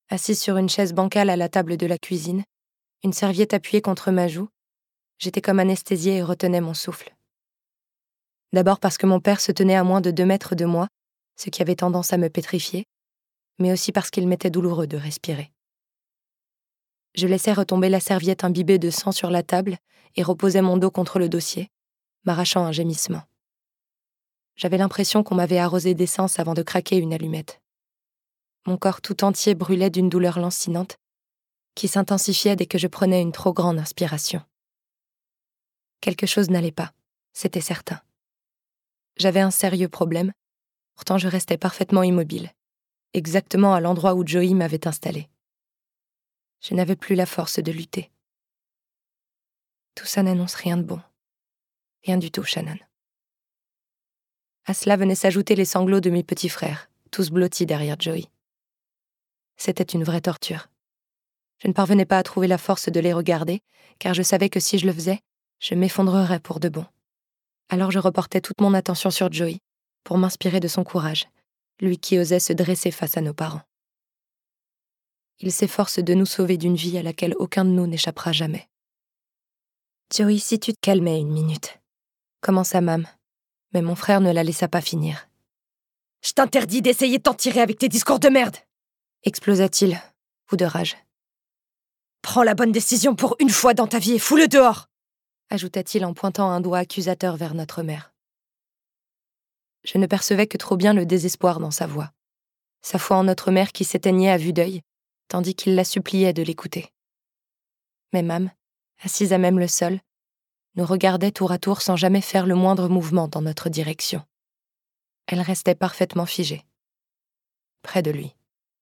Assise sur une chaise bancale à la table de la cuisine, une serviette appuyée contre ma joue, j'étais comme anesthésiée et retenais mon souffle. D'abord parce que mon père se tenait à moins de 2 mètres de moi, ce qui avait tendance à me pétrifier, mais aussi parce qu'il m'était douloureux de respirer. Je laissais retomber la serviette imbibée de sang sur la table et reposais mon dos contre le dossier, m'arrachant un gémissement. J'avais l'impression qu'on m'avait arrosé d'essence avant de craquer une allumette. Mon corps tout entier brûlait d'une douleur lancinante qui s'intensifiait dès que je prenais une trop grande inspiration. Quelque chose n'allait pas, c'était certain. J'avais un sérieux problème, pourtant je restais parfaitement immobile, exactement à l'endroit où Joey m'avait installé. Je n'avais plus la force de lutter. Tout ça n'annonce rien de bon. Rien du tout, Shannon. À cela venaient s'ajouter les sanglots de mes petits frères, tous blottis derrière Joey. C'était une vraie torture. Je ne parvenais pas à trouver la force de les regarder, car je savais que si je le faisais, je m'effondrerais pour de bon. Alors je reportais toute mon attention sur Joey, pour m'inspirer de son courage, lui qui osait se dresser face à nos parents. Il s'efforce de nous sauver d'une vie à laquelle aucun de nous n'échappera jamais. « Joey, si tu te calmais une minute », commença Mam, mais mon frère ne la laissa pas finir. « Je t'interdis d'essayer de t'en tirer avec tes discours de merde !» explosa-t-il, fou de rage. « Prends la bonne décision pour une fois dans ta vie et fous-le dehors !» ajouta-t-il en pointant un doigt accusateur vers notre mère. Je ne percevais que trop bien le désespoir dans sa voix, sa foi en notre mère qui s'éteignait à vue d'œil, tandis qu'il la suppliait de l'écouter. Mais Mam, assise à même le sol, nous regardait tour à tour sans jamais faire le moindre mouvement dans notre direction. Elle restait parfaitement figée, près de lui.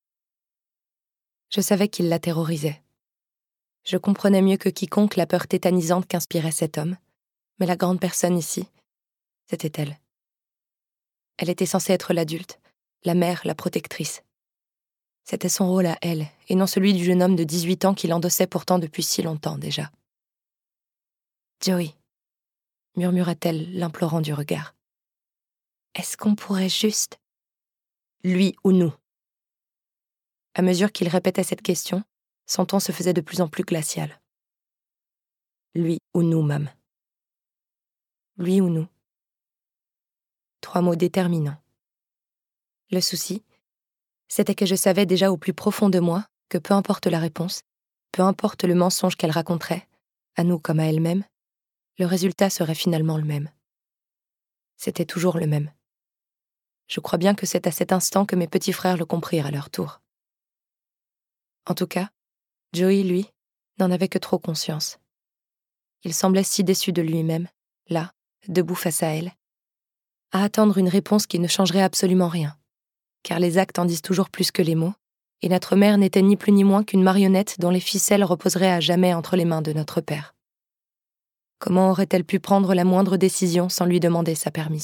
Je savais qu'il la terrorisait. Je comprenais mieux que quiconque la peur tétanisante qu'inspirait cet homme, mais la grande personne ici, c'était elle. Elle était censée être l'adulte, la mère, la protectrice. C'était son rôle à elle, et non celui du jeune homme de 18 ans qui l'endossait pourtant depuis si longtemps déjà. « Joey », murmura-t-elle, l'implorant du regard. « Est-ce qu'on pourrait juste... » « Lui ou nous ?» À mesure qu'il répétait cette question, son ton se faisait de plus en plus glacial. « Lui ou nous, Mam. »« Lui ou nous. » 3 mots déterminants. Le souci, c'était que je savais déjà au plus profond de moi que peu importe la réponse, peu importe le mensonge qu'elle raconterait, à nous comme à elle-même, le résultat serait finalement le même. C'était toujours le même. Je crois bien que c'est à cet instant que mes petits frères le comprirent à leur tour. En tout cas, Joey, lui, n'en avait que trop conscience. Il semblait si déçu de lui-même, là, debout face à elle, à attendre une réponse qui ne changerait absolument rien, car les actes en disent toujours plus que les mots, et notre mère n'était ni plus ni moins qu'une marionnette dont les ficelles reposeraient à jamais entre les mains de notre père. Comment aurait-elle pu prendre la moindre décision sans lui demander sa permission ?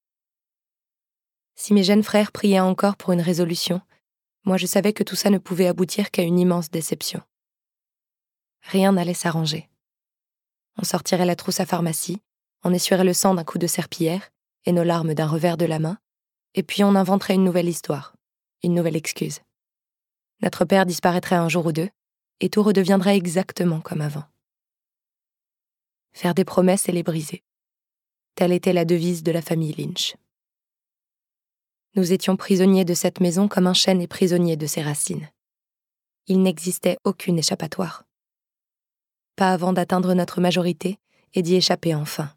Si mes jeunes frères priaient encore pour une résolution, moi je savais que tout ça ne pouvait aboutir qu'à une immense déception. Rien n'allait s'arranger. On sortirait la trousse à pharmacie, on essuierait le sang d'un coup de serpillière et nos larmes d'un revers de la main, et puis on inventerait une nouvelle histoire, une nouvelle excuse. Notre père disparaîtrait un jour ou deux, et tout redeviendrait exactement comme avant. Faire des promesses et les briser. Telle était la devise de la famille Lynch. Nous étions prisonniers de cette maison comme un chêne est prisonnier de ses racines. Il n'existait aucune échappatoire. Pas avant d'atteindre notre majorité et d'y échapper enfin.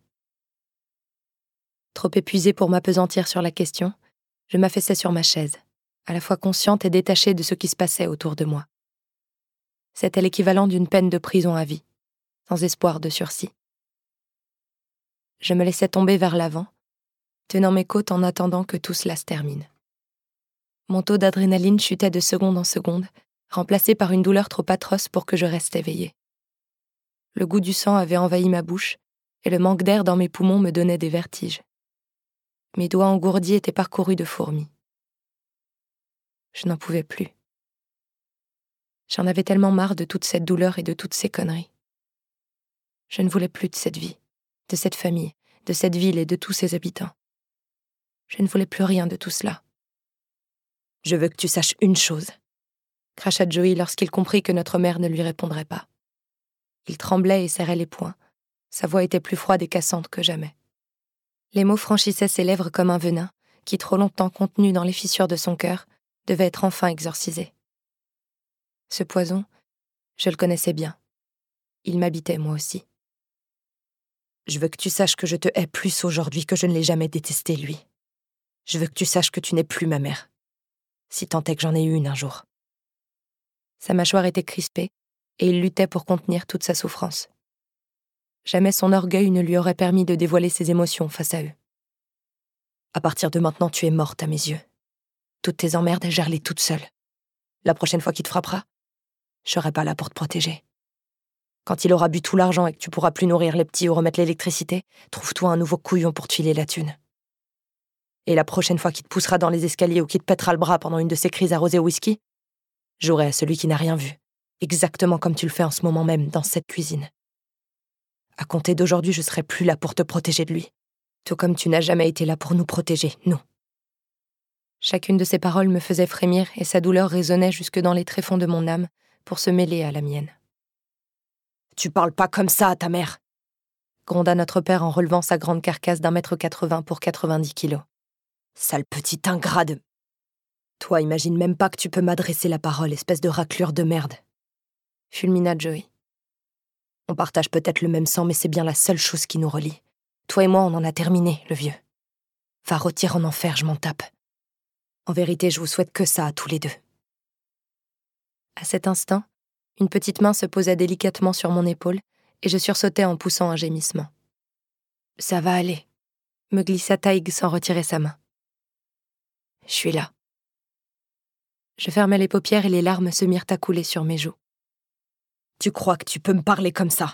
Trop épuisée pour m'appesantir sur la question, je m'affaissais sur ma chaise, à la fois consciente et détachée de ce qui se passait autour de moi. C'était l'équivalent d'une peine de prison à vie, sans espoir de sursis. Je me laissais tomber vers l'avant, tenant mes côtes en attendant que tout cela se termine. Mon taux d'adrénaline chutait de seconde en seconde, remplacé par une douleur trop atroce pour que je reste éveillée. Le goût du sang avait envahi ma bouche, et le manque d'air dans mes poumons me donnait des vertiges. Mes doigts engourdis étaient parcourus de fourmis. Je n'en pouvais plus. J'en avais tellement marre de toute cette douleur et de toutes ces conneries. Je ne voulais plus de cette vie, de cette famille, de cette ville et de tous ses habitants. Je ne voulais plus rien de tout cela. Je veux que tu saches une chose. cracha Joey lorsqu'il comprit que notre mère ne lui répondrait pas. Il tremblait et serrait les poings. Sa voix était plus froide et cassante que jamais. Les mots franchissaient ses lèvres comme un venin, qui, trop longtemps contenu dans les fissures de son cœur, devait être enfin exorcisé. Ce poison, je le connaissais bien. Il m'habitait, moi aussi. Je veux que tu saches que je te hais plus aujourd'hui que je ne l'ai jamais détesté, lui. Je veux que tu saches que tu n'es plus ma mère. Si tant est que j'en ai eu une un jour. Sa mâchoire était crispée, et il luttait pour contenir toute sa souffrance. Jamais son orgueil ne lui aurait permis de dévoiler ses émotions face à eux. À partir de maintenant, tu es morte à mes yeux. Toutes tes emmerdes, gère-les toutes seules. La prochaine fois qu'il te frappera, je serai pas là pour te protéger. Quand il aura bu tout l'argent et que tu pourras plus nourrir les petits ou remettre l'électricité, trouve-toi un nouveau couillon pour te filer la thune. Et la prochaine fois qu'il te poussera dans les escaliers ou qu'il te pètera le bras pendant une de ses crises arrosées au whisky, j'aurai à celui qui n'a rien vu, exactement comme tu le fais en ce moment même dans cette cuisine. À compter d'aujourd'hui, je serai plus là pour te protéger de lui, tout comme tu n'as jamais été là pour nous protéger, nous. Chacune de ses paroles me faisait frémir et sa douleur résonnait jusque dans les tréfonds de mon âme pour se mêler à la mienne. « Tu parles pas comme ça à ta mère !» gronda notre père en relevant sa grande carcasse d'1,80 m pour 90 kilos. « Sale petit ingrat de... Toi, imagine même pas que tu peux m'adresser la parole, espèce de raclure de merde. » fulmina Joey. « On partage peut-être le même sang, mais c'est bien la seule chose qui nous relie. Toi et moi, on en a terminé, le vieux. Va rôtir en enfer, je m'en tape. En vérité, je vous souhaite que ça à tous les deux. » À cet instant, une petite main se posa délicatement sur mon épaule et je sursautai en poussant un gémissement. « Ça va aller », me glissa Taïg sans retirer sa main. « Je suis là. » Je fermai les paupières et les larmes se mirent à couler sur mes joues. « Tu crois que tu peux me parler comme ça ?»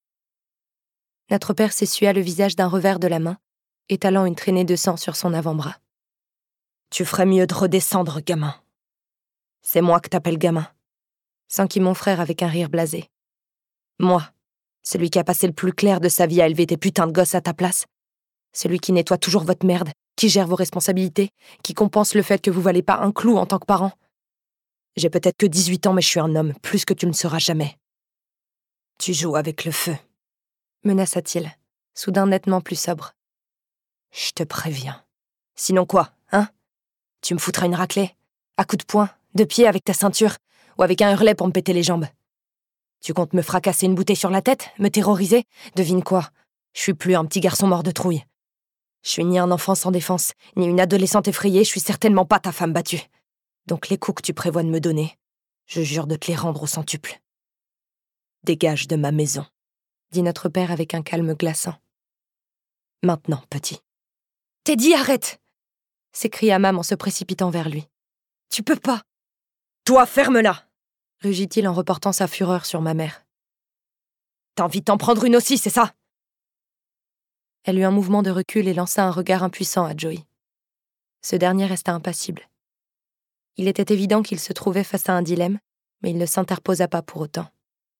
Notre père s'essuya le visage d'un revers de la main, étalant une traînée de sang sur son avant-bras. « Tu ferais mieux de redescendre, gamin. C'est moi que t'appelles gamin. » s'enquit mon frère avec un rire blasé. « Moi, celui qui a passé le plus clair de sa vie à élever tes putains de gosses à ta place. Celui qui nettoie toujours votre merde, qui gère vos responsabilités, qui compense le fait que vous valez pas un clou en tant que parent. J'ai peut-être que 18 ans, mais je suis un homme, plus que tu ne seras jamais. Tu joues avec le feu, » menaça-t-il, soudain nettement plus sobre. « Je te préviens. Sinon quoi, hein? Tu me foutras une raclée? À coups de poing, de pied avec ta ceinture, ou avec un hurlet pour me péter les jambes? Tu comptes me fracasser une bouteille sur la tête? Me terroriser? Devine quoi? Je suis plus un petit garçon mort de trouille. Je suis ni un enfant sans défense, ni une adolescente effrayée, je suis certainement pas ta femme battue. Donc les coups que tu prévois de me donner, je jure de te les rendre au centuple. Dégage de ma maison, dit notre père avec un calme glaçant. Maintenant, petit. Teddy, arrête! S'écria Mam en se précipitant vers lui. Tu peux pas! Toi, ferme-la! Rugit-il en reportant sa fureur sur ma mère. T'as envie de t'en prendre une aussi, c'est ça? Elle eut un mouvement de recul et lança un regard impuissant à Joey. Ce dernier resta impassible. Il était évident qu'il se trouvait face à un dilemme, mais il ne s'interposa pas pour autant.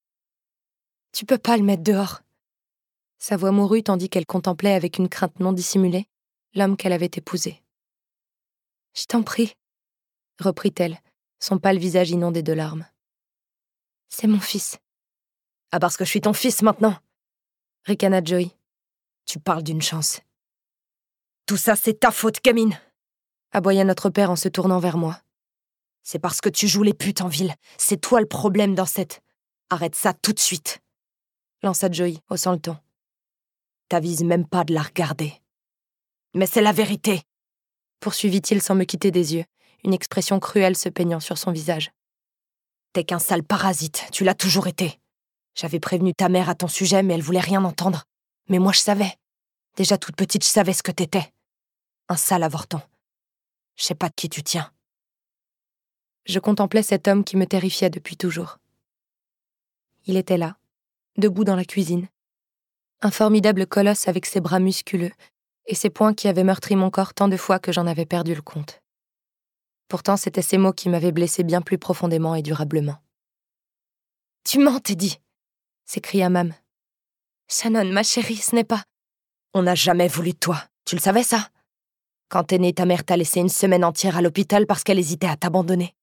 « Tu peux pas le mettre dehors !» Sa voix mourut tandis qu'elle contemplait avec une crainte non dissimulée l'homme qu'elle avait épousé. « Je t'en prie, » reprit-elle, son pâle visage inondé de larmes. « C'est mon fils. »« Ah, parce que je suis ton fils maintenant !» ricana Joey. « Tu parles d'une chance. »« Tout ça, c'est ta faute, gamine !» aboya notre père en se tournant vers moi. « C'est parce que tu joues les putes en ville. C'est toi le problème dans cette... Arrête ça tout de suite !» lança Joey, haussant le ton. « T'avises même pas de la regarder. »« Mais c'est la vérité !» poursuivit-il sans me quitter des yeux, une expression cruelle se peignant sur son visage. « T'es qu'un sale parasite, tu l'as toujours été. J'avais prévenu ta mère à ton sujet, mais elle voulait rien entendre. Mais moi, je savais. Déjà toute petite, je savais ce que t'étais. Un sale avorton. Je sais pas de qui tu tiens. » Je contemplais cet homme qui me terrifiait depuis toujours. Il était là, debout dans la cuisine. Un formidable colosse avec ses bras musculeux et ses poings qui avaient meurtri mon corps tant de fois que j'en avais perdu le compte. Pourtant, c'étaient ces mots qui m'avaient blessé bien plus profondément et durablement. « Tu mens, Teddy !» s'écria Mam. « Shannon, ma chérie, ce n'est pas... » « On n'a jamais voulu de toi, tu le savais ça? Quand t'es née, ta mère t'a laissé une semaine entière à l'hôpital parce qu'elle hésitait à t'abandonner.